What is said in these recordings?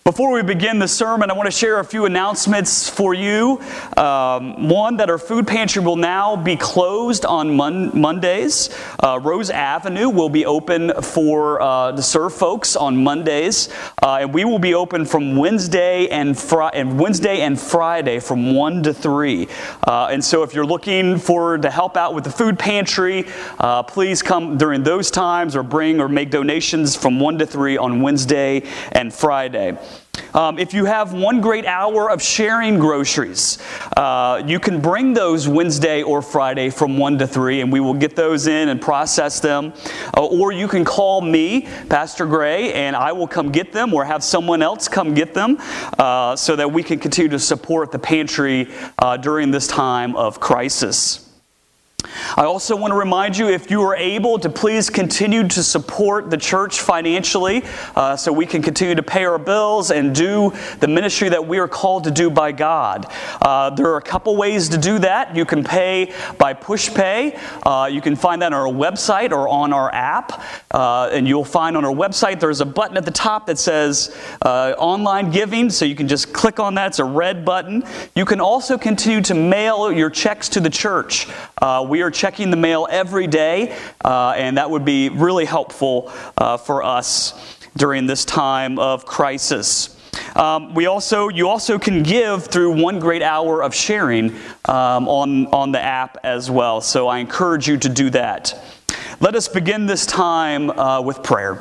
Before we begin the sermon, I want to share a few announcements for you. One, that our food pantry will now be closed on Mondays. Rose Avenue will be open to serve folks on Mondays. And we will be open from Wednesday and Friday from 1 to 3. And so if you're looking to help out with the food pantry, please come during those times or bring or make donations from 1 to 3 on Wednesday and Friday. If you have one great hour of sharing groceries, you can bring those Wednesday or Friday from 1 to 3, and we will get those in and process them. Or you can call me, Pastor Gray, and I will come get them, or have someone else come get them, so that we can continue to support the pantry during this time of crisis. I also want to remind you, if you are able, to please continue to support the church financially so we can continue to pay our bills and do the ministry that we are called to do by God. There are a couple ways to do that. You can pay by PushPay. You can find that on our website or on our app. And you'll find on our website there's a button at the top that says online giving, so you can just click on that. It's a red button. You can also continue to mail your checks to the church. We are checking the mail every day, and that would be really helpful for us during this time of crisis. You also can give through one great hour of sharing on the app as well. So I encourage you to do that. Let us begin this time with prayer.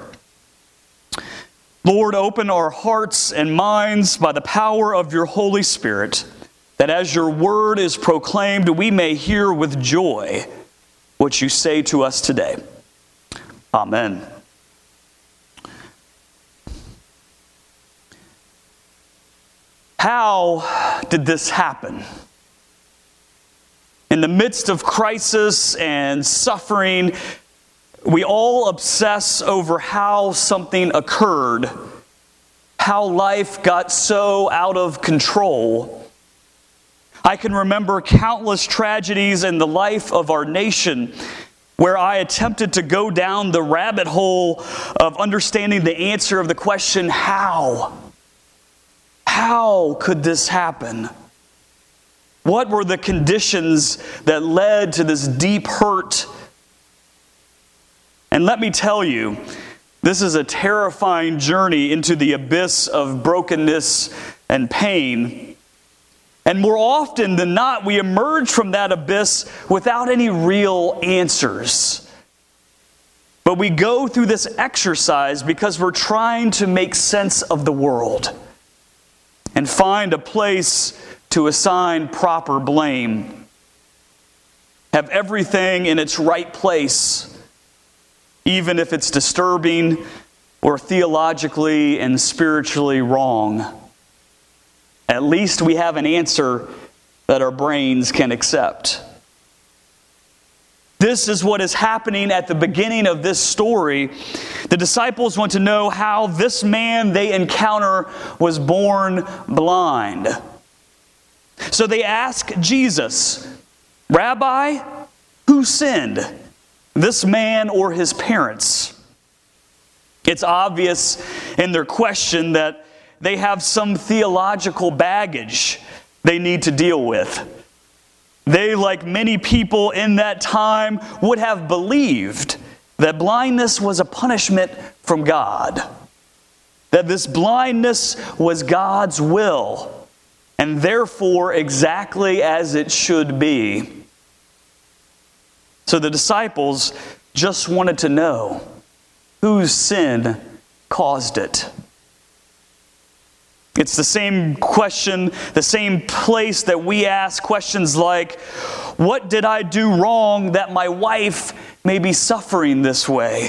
Lord, open our hearts and minds by the power of your Holy Spirit, that as your word is proclaimed, we may hear with joy what you say to us today. Amen. How did this happen? In the midst of crisis and suffering, we all obsess over how something occurred, how life got so out of control. I can remember countless tragedies in the life of our nation where I attempted to go down the rabbit hole of understanding the answer of the question, how? How could this happen? What were the conditions that led to this deep hurt? And let me tell you, this is a terrifying journey into the abyss of brokenness and pain. And more often than not, we emerge from that abyss without any real answers. But we go through this exercise because we're trying to make sense of the world and find a place to assign proper blame. Have everything in its right place, even if it's disturbing or theologically and spiritually wrong. At least we have an answer that our brains can accept. This is what is happening at the beginning of this story. The disciples want to know how this man they encounter was born blind. So they ask Jesus, "Rabbi, who sinned, this man or his parents?" It's obvious in their question that they have some theological baggage they need to deal with. They, like many people in that time, would have believed that blindness was a punishment from God, that this blindness was God's will, and therefore exactly as it should be. So the disciples just wanted to know whose sin caused it. It's the same question, the same place that we ask questions like, what did I do wrong that my wife may be suffering this way?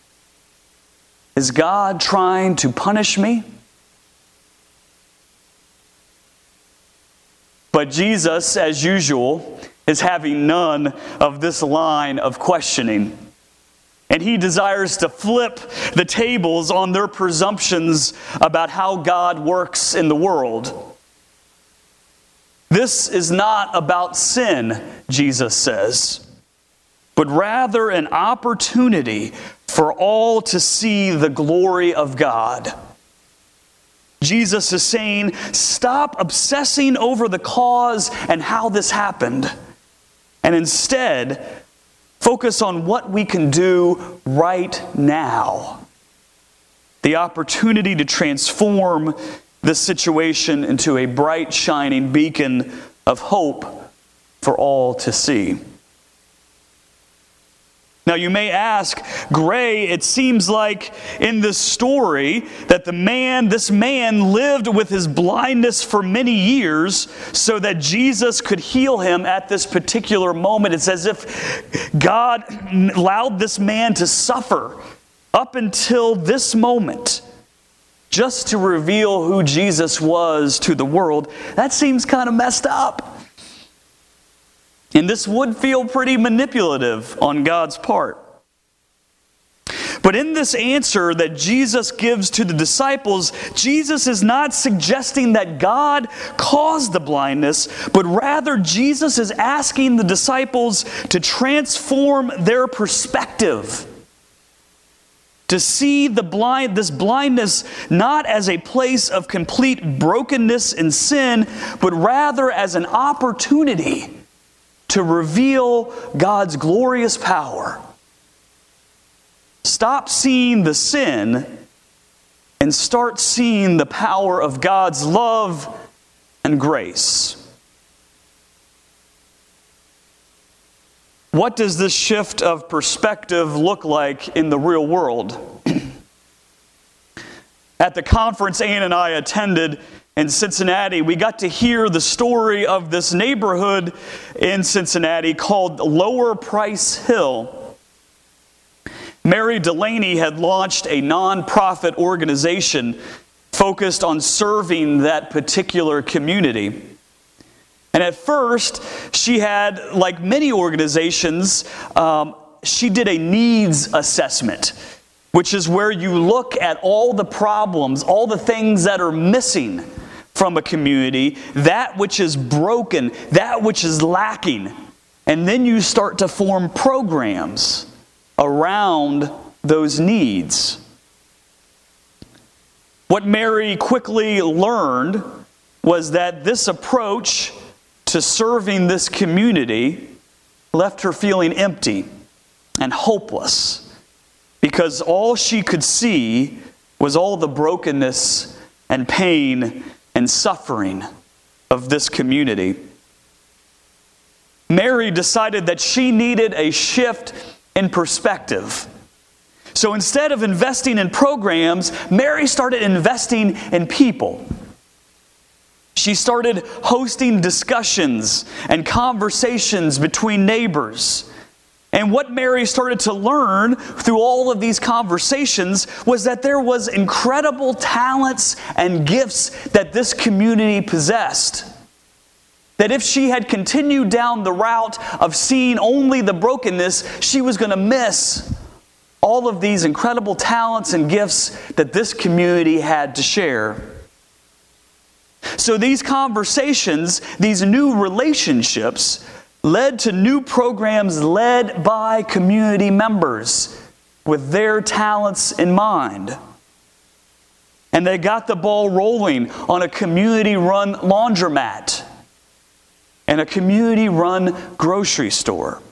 Is God trying to punish me? But Jesus, as usual, is having none of this line of questioning. And he desires to flip the tables on their presumptions about how God works in the world. This is not about sin, Jesus says, but rather an opportunity for all to see the glory of God. Jesus is saying, stop obsessing over the cause and how this happened, and instead focus on what we can do right now. The opportunity to transform this situation into a bright, shining beacon of hope for all to see. Now you may ask, Gray, it seems like in this story that this man lived with his blindness for many years so that Jesus could heal him at this particular moment. It's as if God allowed this man to suffer up until this moment just to reveal who Jesus was to the world. That seems kind of messed up. And this would feel pretty manipulative on God's part. But in this answer that Jesus gives to the disciples, Jesus is not suggesting that God caused the blindness, but rather Jesus is asking the disciples to transform their perspective, to see this blindness not as a place of complete brokenness and sin, but rather as an opportunity to reveal God's glorious power. Stop seeing the sin and start seeing the power of God's love and grace. What does this shift of perspective look like in the real world? At the conference Ann and I attended in Cincinnati, we got to hear the story of this neighborhood in Cincinnati called Lower Price Hill. Mary Delaney had launched a nonprofit organization focused on serving that particular community. And at first, she had, like many organizations, she did a needs assessment, which is where you look at all the problems, all the things that are missing from a community, that which is broken, that which is lacking. And then you start to form programs around those needs. What Mary quickly learned was that this approach to serving this community left her feeling empty and hopeless, because all she could see was all the brokenness and pain and suffering of this community. Mary decided that she needed a shift in perspective. So instead of investing in programs, Mary started investing in people. She started hosting discussions and conversations between neighbors. And what Mary started to learn through all of these conversations was that there was incredible talents and gifts that this community possessed. That if she had continued down the route of seeing only the brokenness, she was going to miss all of these incredible talents and gifts that this community had to share. So these conversations, these new relationships, led to new programs led by community members with their talents in mind. And they got the ball rolling on a community-run laundromat and a community-run grocery store.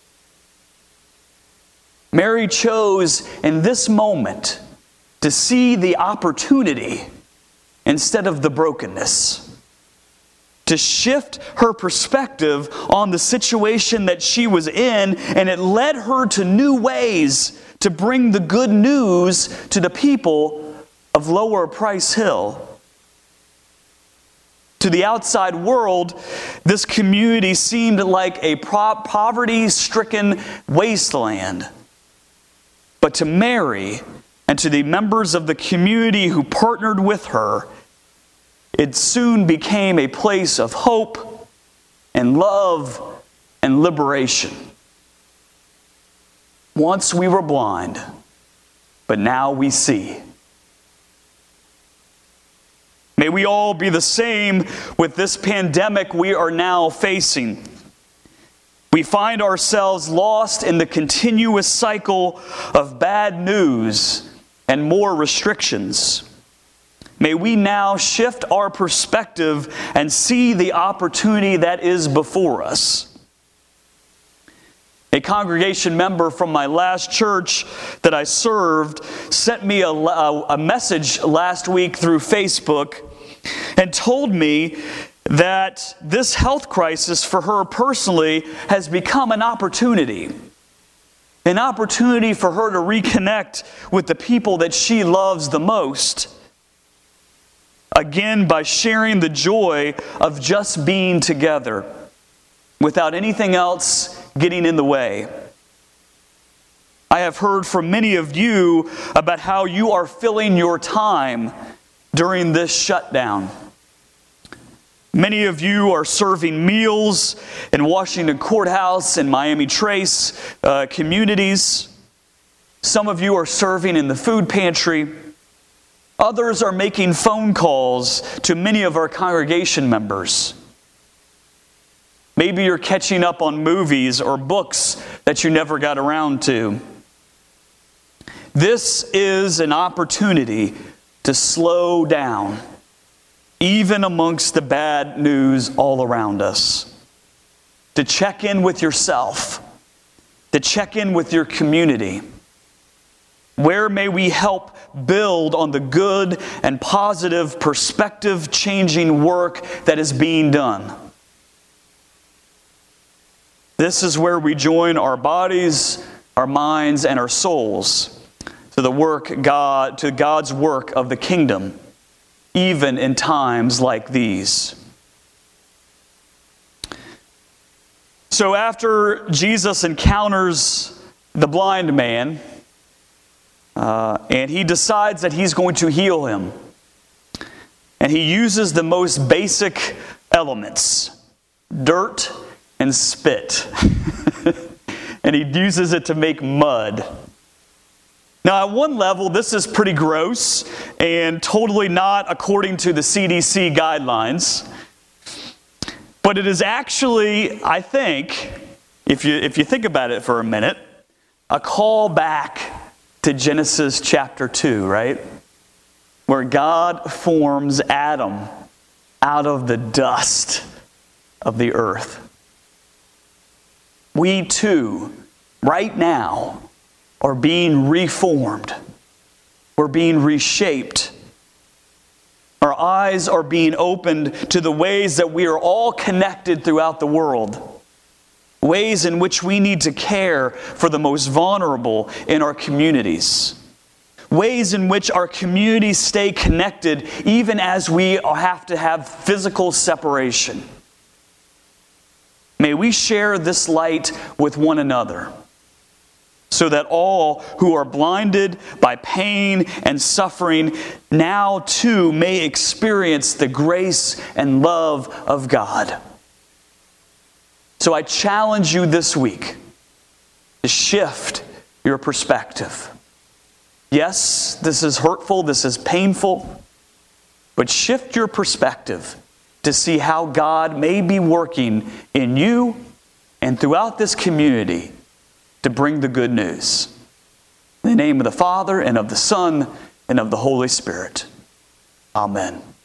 Mary chose in this moment to see the opportunity instead of the brokenness, to shift her perspective on the situation that she was in, and it led her to new ways to bring the good news to the people of Lower Price Hill. To the outside world, this community seemed like a poverty-stricken wasteland. But to Mary and to the members of the community who partnered with her, it soon became a place of hope and love and liberation. Once we were blind, but now we see. May we all be the same with this pandemic we are now facing. We find ourselves lost in the continuous cycle of bad news and more restrictions. May we now shift our perspective and see the opportunity that is before us. A congregation member from my last church that I served sent me a message last week through Facebook and told me that this health crisis for her personally has become an opportunity. An opportunity for her to reconnect with the people that she loves the most. Again, by sharing the joy of just being together without anything else getting in the way. I have heard from many of you about how you are filling your time during this shutdown. Many of you are serving meals in Washington Courthouse and Miami Trace communities. Some of you are serving in the food pantry. Others are making phone calls to many of our congregation members. Maybe you're catching up on movies or books that you never got around to. This is an opportunity to slow down, even amongst the bad news all around us. To check in with yourself, to check in with your community. Where may we help build on the good and positive perspective-changing work that is being done? This is where we join our bodies, our minds, and our souls to to God's work of the kingdom, even in times like these. So after Jesus encounters the blind man, and he decides that he's going to heal him, and he uses the most basic elements, dirt and spit. And he uses it to make mud. Now, at one level, this is pretty gross and totally not according to the CDC guidelines. But it is actually, I think, if you think about it for a minute, a call back to Genesis chapter 2, right? Where God forms Adam out of the dust of the earth. We too, right now, are being reformed. We're being reshaped. Our eyes are being opened to the ways that we are all connected throughout the world. Ways in which we need to care for the most vulnerable in our communities. Ways in which our communities stay connected even as we have to have physical separation. May we share this light with one another so that all who are blinded by pain and suffering now too may experience the grace and love of God. So I challenge you this week to shift your perspective. Yes, this is hurtful, this is painful, but shift your perspective to see how God may be working in you and throughout this community to bring the good news. In the name of the Father, and of the Son, and of the Holy Spirit. Amen.